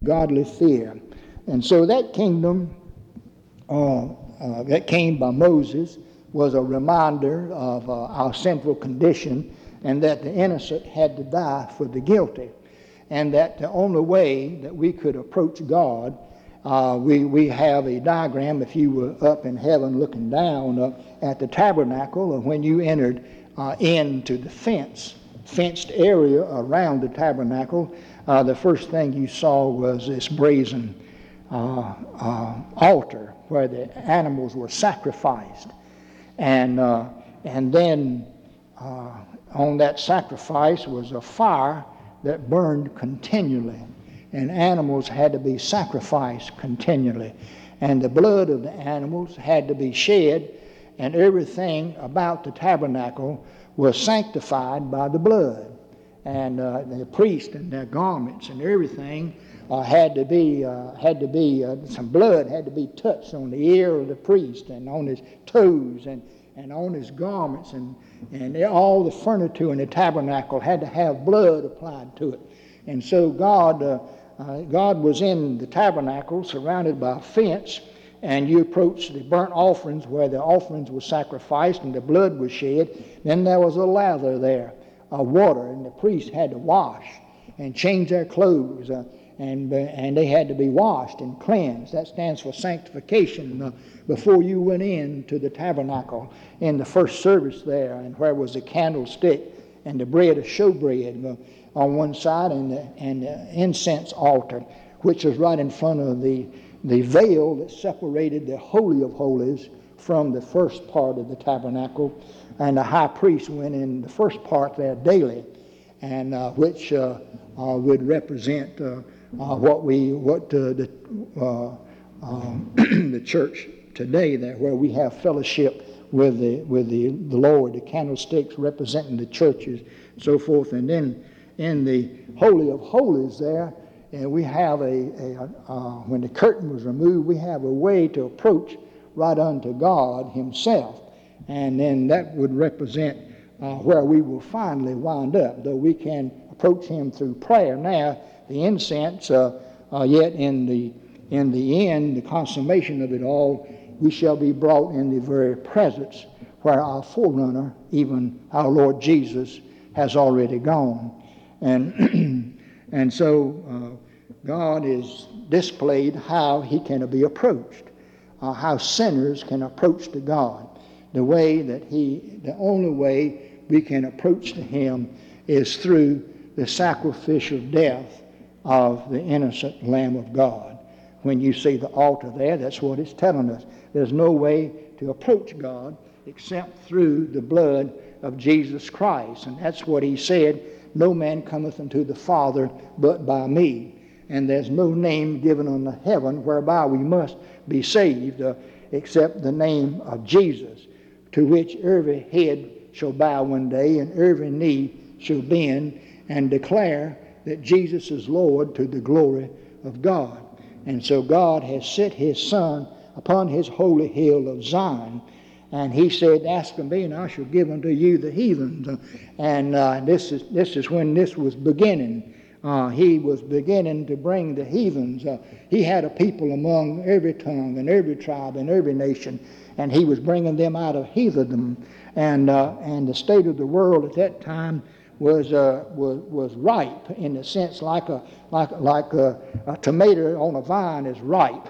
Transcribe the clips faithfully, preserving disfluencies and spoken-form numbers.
godly fear. And so that kingdom uh, uh, that came by Moses was a reminder of uh, our sinful condition, and that the innocent had to die for the guilty, and that the only way that we could approach God, uh, we, we have a diagram, if you were up in heaven looking down uh, at the tabernacle, of when you entered uh, into the fence, fenced area around the tabernacle, uh, the first thing you saw was this brazen uh, uh, altar where the animals were sacrificed. And, uh, and then uh, on that sacrifice was a fire that burned continually, and animals had to be sacrificed continually, and the blood of the animals had to be shed, and everything about the tabernacle was sanctified by the blood, and uh, the priest and their garments and everything uh, had to be uh, had to be uh, some blood had to be touched on the ear of the priest and on his toes and and on his garments, and, and all the furniture in the tabernacle had to have blood applied to it. And so God, uh, uh, God was in the tabernacle surrounded by a fence, and you approached the burnt offerings where the offerings were sacrificed and the blood was shed. Then there was a lather there of water, and the priest had to wash and change their clothes, uh, and, uh, and they had to be washed and cleansed. That stands for sanctification. Uh, before you went into the tabernacle in the first service there, and where was the candlestick and the bread of showbread uh, on one side, and the, and the incense altar, which was right in front of the, the veil that separated the Holy of Holies from the first part of the tabernacle. And the high priest went in the first part there daily, and uh, which uh, uh, would represent uh, uh, what we what uh, the uh, um, the church today, there where we have fellowship with the with the, the Lord, the candlesticks representing the churches, so forth. And then in the Holy of Holies there, and we have a, a uh, when the curtain was removed, we have a way to approach right unto God Himself, and then that would represent uh, where we will finally wind up. Though we can approach Him through prayer now, the incense, uh, uh, yet in the in the end, the consummation of it all, we shall be brought in the very presence where our forerunner, even our Lord Jesus, has already gone. And and so uh, God is displayed how He can be approached, uh, how sinners can approach to God. The way that He, the only way we can approach to Him is through the sacrificial death of the innocent Lamb of God. When you see the altar there, that's what it's telling us. There's no way to approach God except through the blood of Jesus Christ. And that's what He said, no man cometh unto the Father but by me. And there's no name given under heaven whereby we must be saved uh, except the name of Jesus, to which every head shall bow one day and every knee shall bend and declare that Jesus is Lord, to the glory of God. And so God has set His Son upon His holy hill of Zion, and He said, ask of me and I shall give unto you the heathens. And uh, this is this is when this was beginning. Uh, he was beginning to bring the heathens. Uh, he had a people among every tongue and every tribe and every nation, and He was bringing them out of heathendom. And uh, and the state of the world at that time was uh, was was ripe, in the sense like a like like a, a tomato on a vine is ripe.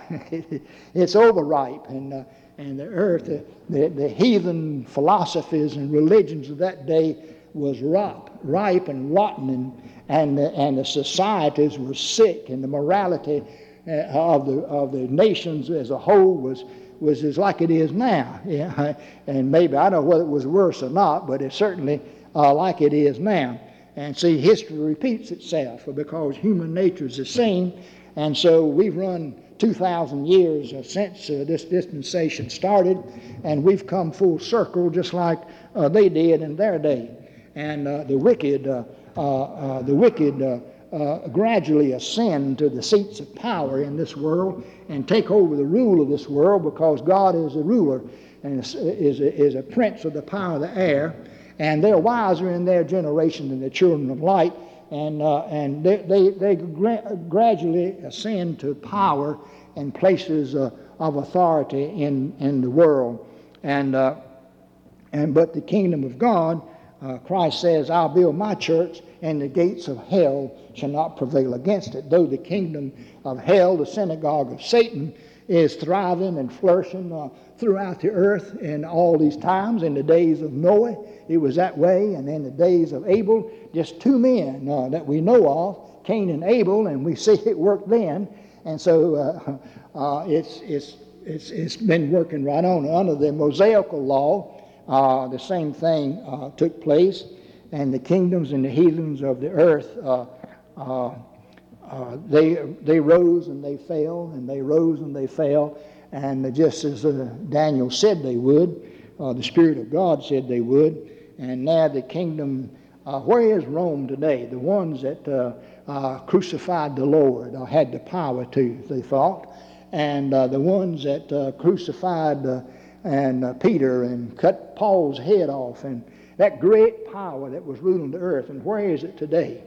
It's overripe, and uh, and the earth, the, the the heathen philosophies and religions of that day was ripe, ripe and rotten, and and the, and the societies were sick, and the morality uh, of the of the nations as a whole was was as like it is now. Yeah, and maybe I don't know whether it was worse or not, but it certainly. Uh, like it is now. And see, history repeats itself because human nature is the same. And so we've run two thousand years uh, since uh, this dispensation started, and we've come full circle just like uh, they did in their day. And uh, the wicked, uh, uh, uh, the wicked uh, uh, gradually ascend to the seats of power in this world and take over the rule of this world, because God is a ruler and is, is, a, is a prince of the power of the air. And they're wiser in their generation than the children of light, and uh, and they they, they gra- gradually ascend to power and places uh, of authority in in the world, and uh, and but the kingdom of God, uh, Christ says, "I'll build my church, and the gates of hell shall not prevail against it." Though the kingdom of hell, the synagogue of Satan, is thriving and flourishing uh, throughout the earth in all these times. In the days of Noah, it was that way, and in the days of Abel, just two men uh, that we know of, Cain and Abel, and we see it worked then. And so uh, uh, it's it's it's it's been working right on. Under the Mosaical law, uh, the same thing uh, took place, and the kingdoms and the heathens of the earth. Uh, uh, Uh, they they rose and they fell, and they rose and they fell, and just as uh, Daniel said they would, uh, the Spirit of God said they would. And now the kingdom, uh, where is Rome today? The ones that uh, uh, crucified the Lord uh, had the power to, they thought, and uh, the ones that uh, crucified uh, and uh, Peter and cut Paul's head off, and that great power that was ruling the earth. And where is it today?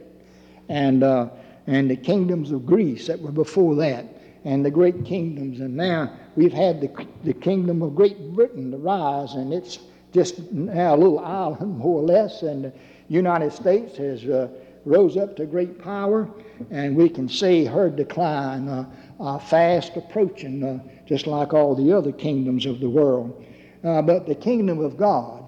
And uh, and the kingdoms of Greece that were before that, and the great kingdoms. And now we've had the, the kingdom of Great Britain to rise, and it's just now a little island, more or less, and the United States has uh, rose up to great power, and we can see her decline uh, uh, fast approaching, uh, just like all the other kingdoms of the world. Uh, but the kingdom of God,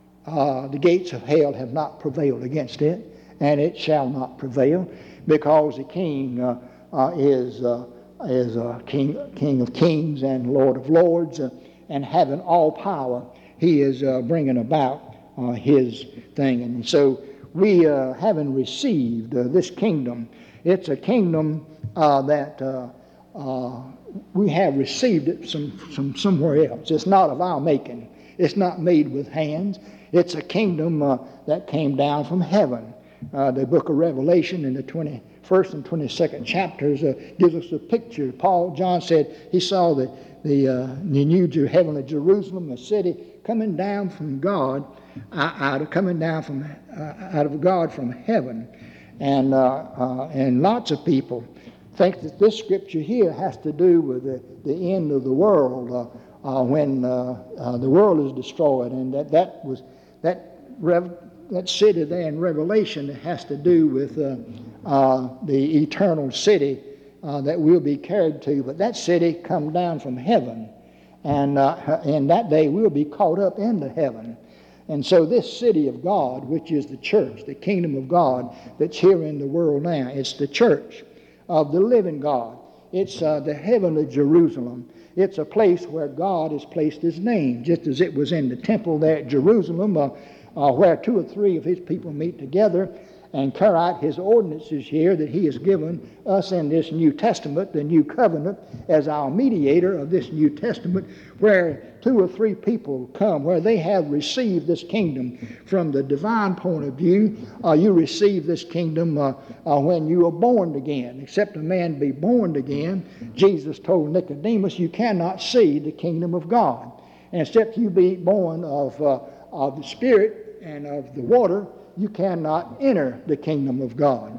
uh, the gates of hell have not prevailed against it, and it shall not prevail, because the King uh, uh, is uh, is uh, King King of Kings and Lord of Lords, uh, and having all power, He is uh, bringing about uh, His thing. And so we, uh, having received uh, this kingdom, it's a kingdom uh, that uh, uh, we have received it some, some somewhere else. It's not of our making. It's not made with hands. It's a kingdom uh, that came down from heaven. Uh, the book of Revelation in the twenty-first and twenty-second chapters uh, gives us a picture. Paul, John said he saw the, the, uh, the new heavenly Jerusalem, the city coming down from God, uh, out of coming down from uh, out of God from heaven, and uh, uh, and lots of people think that this scripture here has to do with the, the end of the world, uh, uh, when uh, uh, the world is destroyed, and that that was that. Rev- That city there in Revelation has to do with uh, uh, the eternal city uh, that we'll be carried to. But that city come down from heaven, and uh, in that day we'll be caught up into heaven. And so this city of God, which is the church, the kingdom of God that's here in the world now, it's the church of the living God. It's uh, the heavenly Jerusalem. It's a place where God has placed His name, just as it was in the temple there at Jerusalem, uh, Uh, where two or three of His people meet together and carry out His ordinances here that He has given us in this New Testament, the New Covenant, as our mediator of this New Testament, where two or three people come, where they have received this kingdom from the divine point of view. Uh, you receive this kingdom uh, uh, when you are born again. Except a man be born again, Jesus told Nicodemus, you cannot see the kingdom of God. And except you be born of uh, of the Spirit and of the water, you cannot enter the kingdom of God.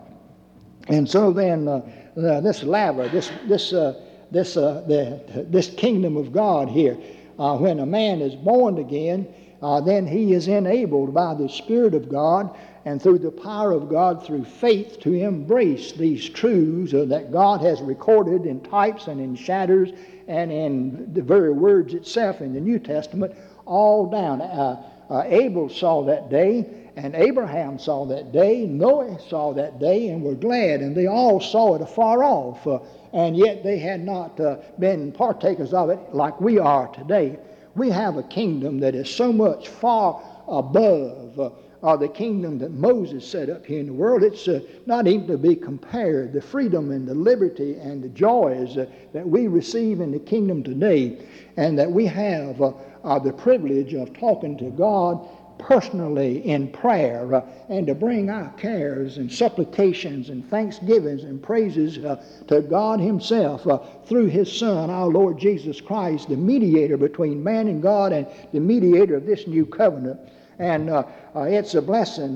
And so then, uh, uh, this laver, this this uh, this uh, the, this kingdom of God here, uh, when a man is born again, uh, then he is enabled by the Spirit of God and through the power of God, through faith, to embrace these truths uh, that God has recorded in types and in shadows and in the very words itself in the New Testament, all down. Uh, Uh, Abel saw that day, and Abraham saw that day, Noah saw that day, and were glad, and they all saw it afar off, uh, and yet they had not uh, been partakers of it like we are today. We have a kingdom that is so much far above uh, uh, the kingdom that Moses set up here in the world. It's uh, not even to be compared. The freedom and the liberty and the joys uh, that we receive in the kingdom today, and that we have uh, Uh, the privilege of talking to God personally in prayer, uh, and to bring our cares and supplications and thanksgivings and praises uh, to God Himself uh, through His Son, our Lord Jesus Christ, the mediator between man and God, and the mediator of this new covenant. And uh, uh, it's a blessing uh,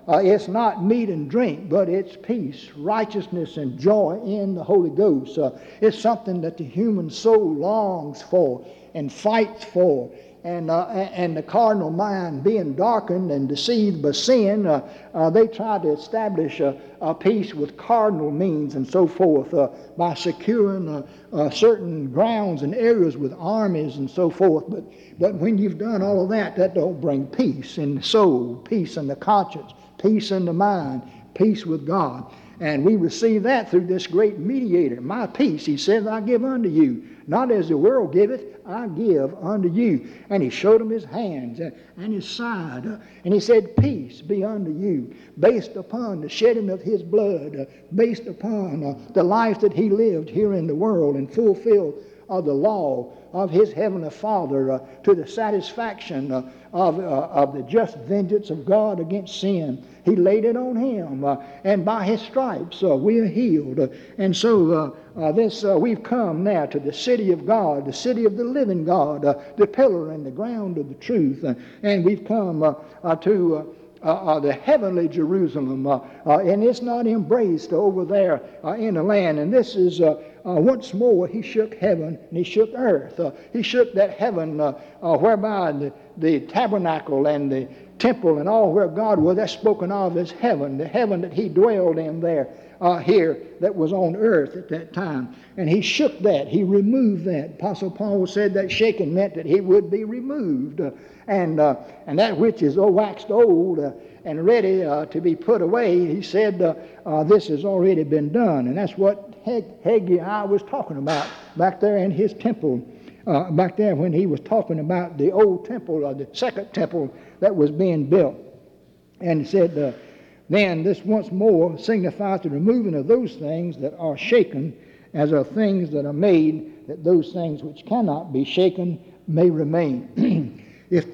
uh, it's not meat and drink, but it's peace, righteousness, and joy in the Holy Ghost. Uh, it's something that the human soul longs for and fights for. And, uh, and the carnal mind being darkened and deceived by sin, uh, uh, they try to establish a, a peace with carnal means and so forth uh, by securing uh, uh, certain grounds and areas with armies and so forth. But, but when you've done all of that, that don't bring peace in the soul, peace in the conscience, peace in the mind, peace with God. And we receive that through this great mediator. My peace, he says, I give unto you. Not as the world giveth, I give unto you. And he showed him his hands and his side. And he said, peace be unto you, based upon the shedding of his blood, based upon uh, the life that he lived here in the world and fulfilled of the law of his heavenly Father uh, to the satisfaction uh, of, uh, of the just vengeance of God against sin. He laid it on him, uh, and by his stripes uh, we are healed. Uh, and so uh, uh, this uh, we've come now to the city of God, the city of the living God, uh, the pillar and the ground of the truth. Uh, and we've come uh, uh, to uh, Uh, uh, the heavenly Jerusalem, uh, uh, and it's not embraced over there uh, in the land. And this is uh, uh, once more he shook heaven and he shook earth. Uh, he shook that heaven uh, uh, whereby the, the tabernacle and the temple and all where God was, that's spoken of as heaven, the heaven that he dwelled in there. Uh, here that was on earth at that time. And he shook that. He removed that. Apostle Paul said that shaking meant that he would be removed. Uh, and uh, and that which is oh, waxed old uh, and ready uh, to be put away, he said uh, uh, this has already been done. And that's what Haggai was talking about back there in his temple. Uh, back there when he was talking about the old temple, or the second temple that was being built. And he said, uh, then this once more signifies the removing of those things that are shaken, as are things that are made, that those things which cannot be shaken may remain. if,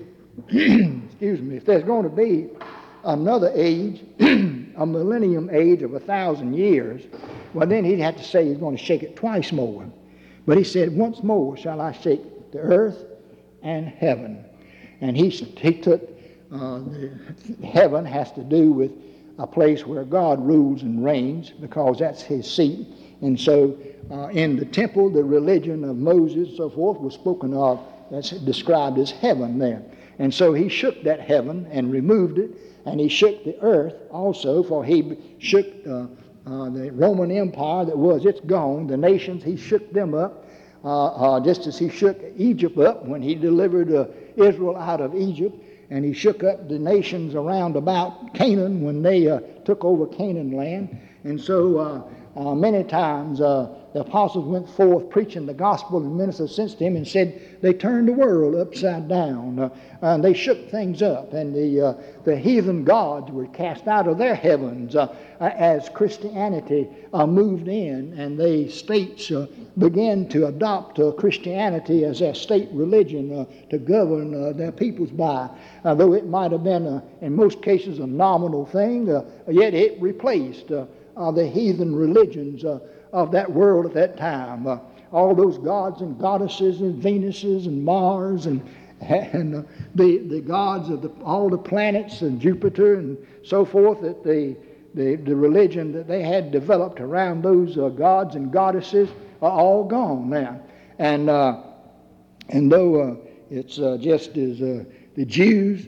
excuse me, if there's going to be another age, a millennium age of a thousand years, well then he'd have to say he's going to shake it twice more. But he said, once more shall I shake the earth and heaven. And he, he took, uh, the, heaven has to do with a place where God rules and reigns, because that's his seat. And so uh, in the temple, the religion of Moses and so forth was spoken of, that's described as heaven there. And so he shook that heaven and removed it, and he shook the earth also, for he shook uh, uh, the Roman Empire that was, it's gone. The nations, he shook them up, uh, uh, just as he shook Egypt up when he delivered uh, Israel out of Egypt. And he shook up the nations around about Canaan when they uh, took over Canaan land. And so uh, uh, many times uh, the apostles went forth preaching the gospel and ministered since to him, and said they turned the world upside down. Uh, and they shook things up, and the, uh, the heathen gods were cast out of their heavens uh, as Christianity uh, moved in, and the states uh, began to adopt uh, Christianity as their state religion uh, to govern uh, their peoples by. Uh, though it might have been, uh, in most cases, a nominal thing, uh, yet it replaced uh, uh, the heathen religions uh, of that world at that time. Uh, all those gods and goddesses and Venuses and Mars and, and uh, the, the gods of the, all the planets and Jupiter and so forth, that the, the, the religion that they had developed around those uh, gods and goddesses are all gone now. And, uh, and though uh, it's uh, just as uh, the Jews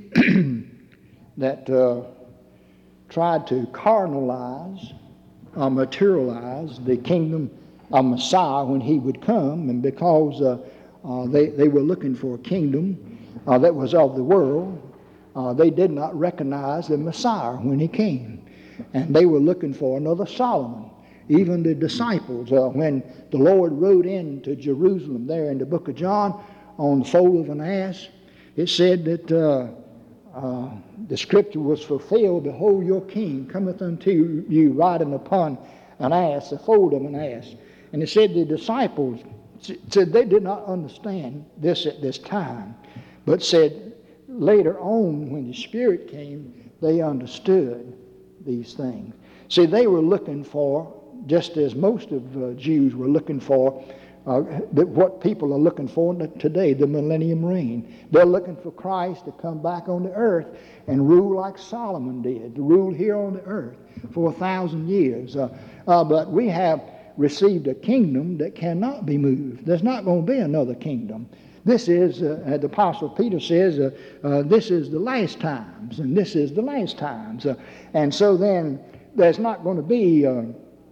that uh, tried to carnalize, uh, materialize the kingdom of Messiah when he would come, and because uh, uh, they, they were looking for a kingdom uh, that was of the world, uh, they did not recognize the Messiah when he came. And they were looking for another Solomon. Even the disciples, uh, when the Lord rode into Jerusalem there in the book of John on the foal of an ass, it said that uh, uh, the scripture was fulfilled, behold, your king cometh unto you riding upon an ass, the foal of an ass. And it said the disciples said they did not understand this at this time, but said later on when the Spirit came, they understood these things. See, they were looking for, just as most of uh, Jews were looking for, uh, that what people are looking for today, the millennium reign. They're looking for Christ to come back on the earth and rule like Solomon did, to rule here on the earth for a thousand years. Uh, uh, but we have received a kingdom that cannot be moved. There's not going to be another kingdom. This is, uh, the Apostle Peter says, uh, uh, this is the last times, and this is the last times. Uh, and so then there's not going to be uh,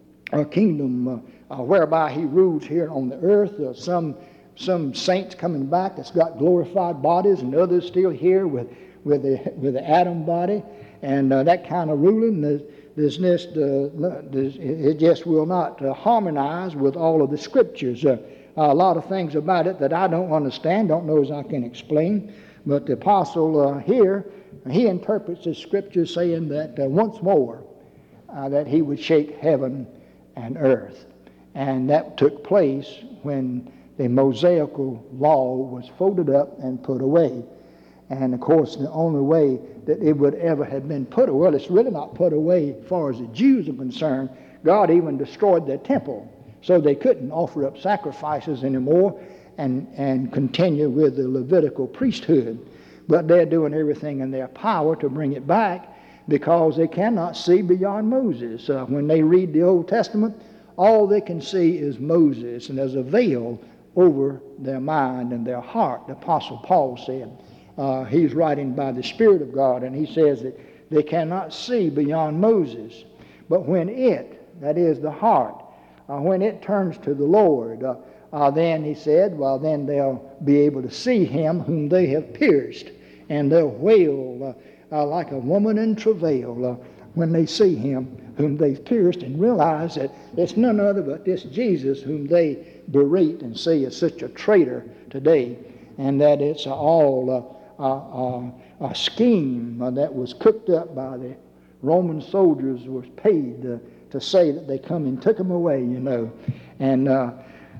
a kingdom uh, uh, whereby he rules here on the earth. Uh, some some saints coming back that's got glorified bodies, and others still here with with the with the Adam body, and uh, that kind of ruling. There's, there's just, uh, there's, it just will not uh, harmonize with all of the scriptures. Uh, a lot of things about it that I don't understand, don't know as I can explain. But the apostle uh, here, he interprets the scripture saying that uh, once more uh, that he would shake heaven and earth. And that took place when the Mosaical law was folded up and put away. And of course, the only way that it would ever have been put away, well, it's really not put away as far as the Jews are concerned. God even destroyed their temple, so they couldn't offer up sacrifices anymore and, and continue with the Levitical priesthood. But they're doing everything in their power to bring it back because they cannot see beyond Moses. Uh, when they read the Old Testament, all they can see is Moses, and there's a veil over their mind and their heart. The Apostle Paul said, uh, he's writing by the Spirit of God, and he says that they cannot see beyond Moses. But when it, that is the heart, uh, when it turns to the Lord, uh, uh, then he said, well, then they'll be able to see him whom they have pierced, and they'll wail uh, uh, like a woman in travail uh, when they see him whom they've pierced, and realize that it's none other but this Jesus whom they berate and say is such a traitor today, and that it's all uh, uh, uh, a scheme uh, that was cooked up by the Roman soldiers, was paid uh, to say that they come and took him away, you know, and uh,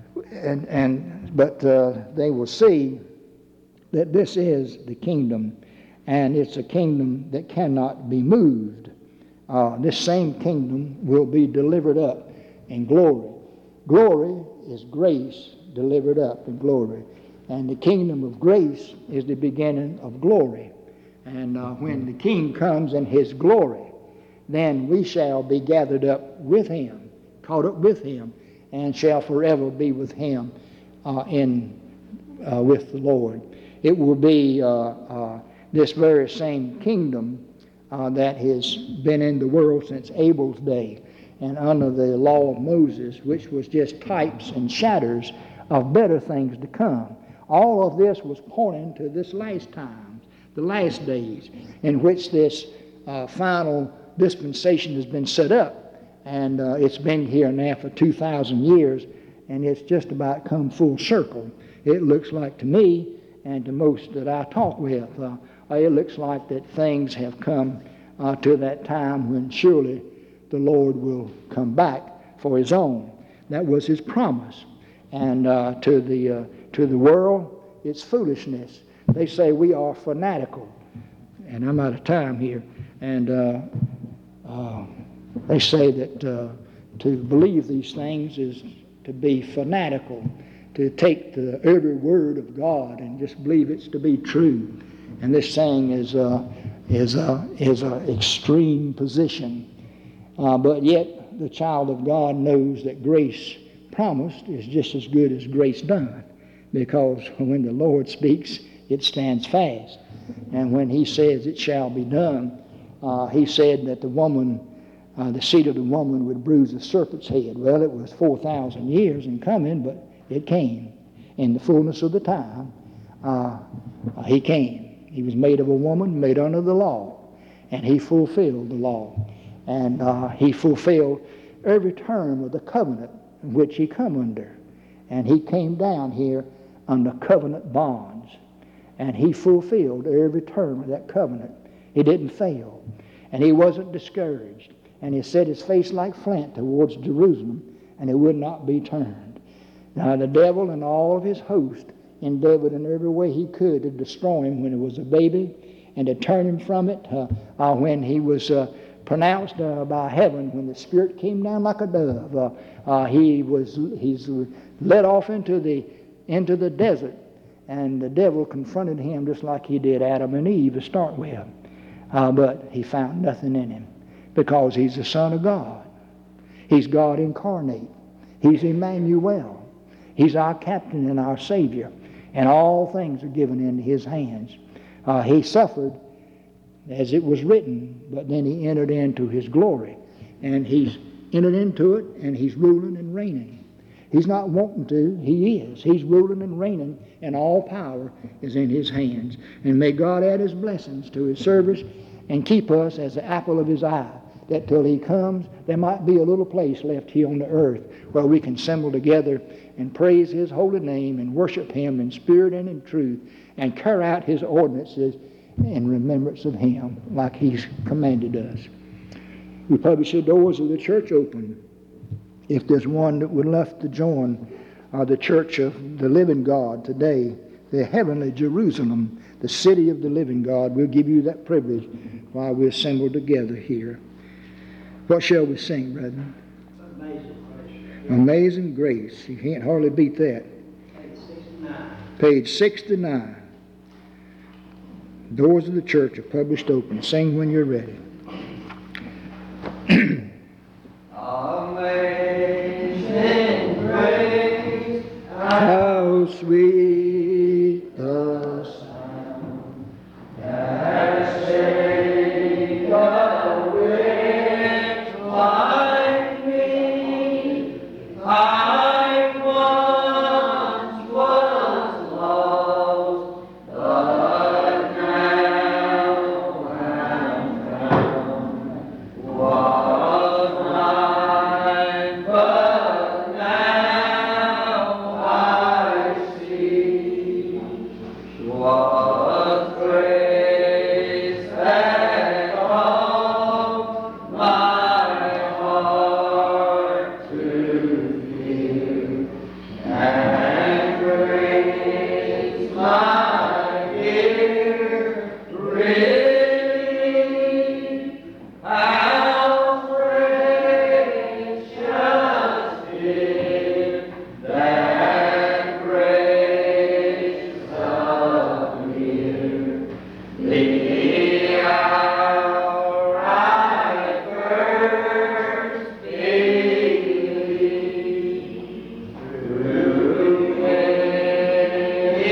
and and but uh, they will see that this is the kingdom, and it's a kingdom that cannot be moved. Uh, this same kingdom will be delivered up in glory. Glory is grace delivered up in glory. And the kingdom of grace is the beginning of glory. And uh, when the King comes in his glory, then we shall be gathered up with him, caught up with him, and shall forever be with him uh, in uh, with the Lord. It will be uh, uh, this very same kingdom Uh, that has been in the world since Abel's day and under the law of Moses, which was just types and shadows of better things to come. All of this was pointing to this last time, the last days, in which this uh, final dispensation has been set up. And uh, it's been here now for two thousand years, and it's just about come full circle. It looks like to me, and to most that I talk with, uh, it looks like that things have come uh, to that time when surely the Lord will come back for his own. That was his promise. And uh, to the uh, to the world, it's foolishness. They say we are fanatical. And I'm out of time here. And uh, uh, they say that uh, to believe these things is to be fanatical, to take the every word of God and just believe it's to be true. And this saying is a is a is a extreme position, uh, but yet the child of God knows that grace promised is just as good as grace done, because when the Lord speaks, it stands fast, and when He says it shall be done, uh, He said that the woman, uh, the seed of the woman, would bruise the serpent's head. Well, it was four thousand years in coming, but it came in the fullness of the time. Uh, he came. He was made of a woman, made under the law, and he fulfilled the law. And uh, he fulfilled every term of the covenant in which he come under. And he came down here under covenant bonds. And he fulfilled every term of that covenant. He didn't fail. And he wasn't discouraged. And he set his face like flint towards Jerusalem, and it would not be turned. Now the devil and all of his host endeavored in every way he could to destroy him when he was a baby, and to turn him from it uh, uh, when he was uh, pronounced uh, by heaven when the Spirit came down like a dove. Uh, uh, he was he's led off into the into the desert, and the devil confronted him just like he did Adam and Eve to start with. Uh, but he found nothing in him because he's the Son of God. He's God incarnate. He's Emmanuel. He's our captain and our Savior, and all things are given into his hands. Uh, he suffered as it was written, but then he entered into his glory, and he's entered into it, and he's ruling and reigning. He's not wanting to, he is. He's ruling and reigning, and all power is in his hands. And may God add his blessings to his service and keep us as the apple of his eye, that till he comes, there might be a little place left here on the earth where we can assemble together and praise his holy name and worship him in spirit and in truth, and carry out his ordinances in remembrance of him like he's commanded us. We publish the doors of the church open. If there's one that would love to join uh, the church of the living God today, the heavenly Jerusalem, the city of the living God, we'll give you that privilege while we assemble together here. What shall we sing, brethren? Amazing Grace. Amazing Grace. You can't hardly beat that. Page sixty-nine. Page sixty-nine. Doors of the church are published open. Sing when you're ready. Amazing grace, How sweet the sound that saved a wretch like me. I once was lost, but now am found. Was blind, but now I see. Was grace that called my heart to fear, and grace my dear relief. How precious is that grace appear. The hour I first believed, through many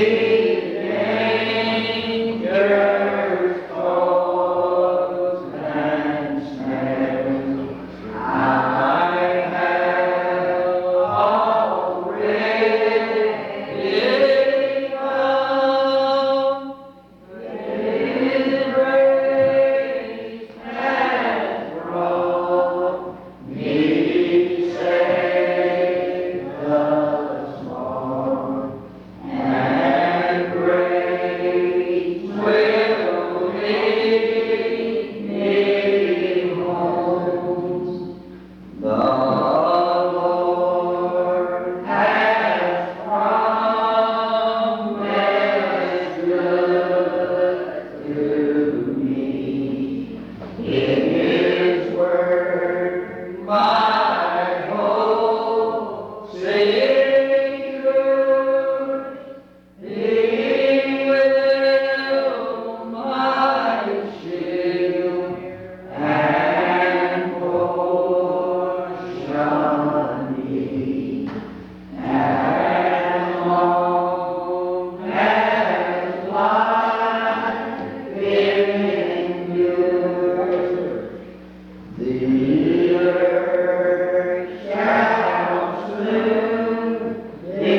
dangers, toils, and snares, I have already come. His grace has brought me safe thus far, and grace will lead me home. The Lord has promised good to me. In his word, my hope secure, he will my shield and portion be. As long as life endures, the earth shall soon be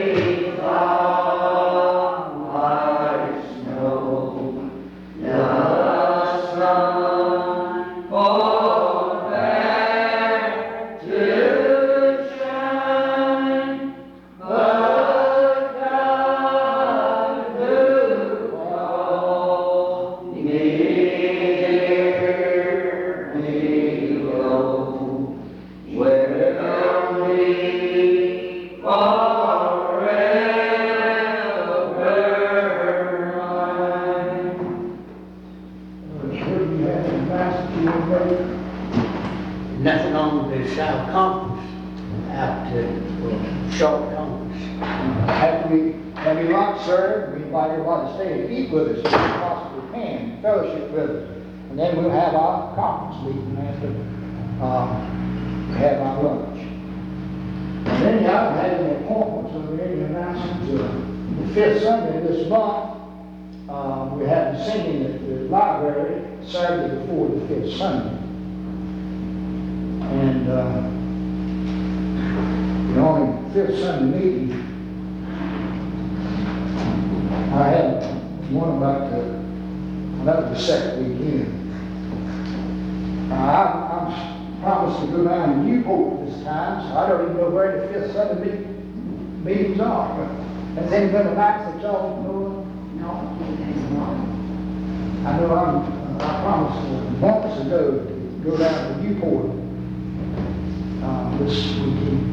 thawed like snow. The sun forbear to shine, but God who called near below will be forever mine. Sure you have a master the South Conference out to uh, short conference. After we, when we lunch served, we invite everybody to stay and eat with us, if we possibly can, fellowship with us. And then we'll have our conference meeting after um, we have our lunch. And then y'all had an appointment, so we're in the announcements uh, the fifth Sunday this month. Um, we have singing at the library Saturday before the fifth Sunday. And uh, the only fifth Sunday meeting, I had one about the, that was the second weekend. Uh, I, I'm promised to go down to Newport this time, so I don't even know where the fifth Sunday meet, meetings are. But has any been a night that y'all know? No. I know I'm, I promised uh, months ago to go down to Newport uh, this weekend.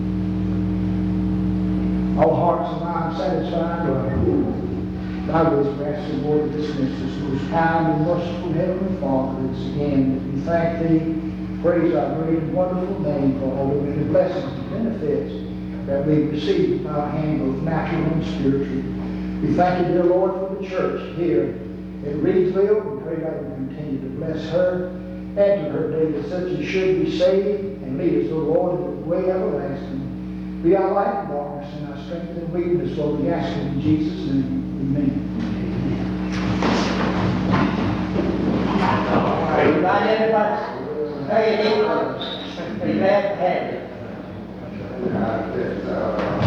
All hearts and minds satisfied. Uh, I was asking Lord to dismiss us, who is kind and merciful Heavenly Father. It's again that we thank Thee, praise Thy great and wonderful name for all the many blessings and benefits that we receive by our hand, both natural and spiritual. We thank You, dear Lord, for the church here at Reedsville. We pray that You continue to bless her, add to her daily such as should be saved, and lead us, O Lord, in the way everlasting. Be our light and darkness and our strength and weakness, Lord. We ask it in Jesus' name. Amen. All right, invite everybody. Hey, Nicholas. Be glad to have you.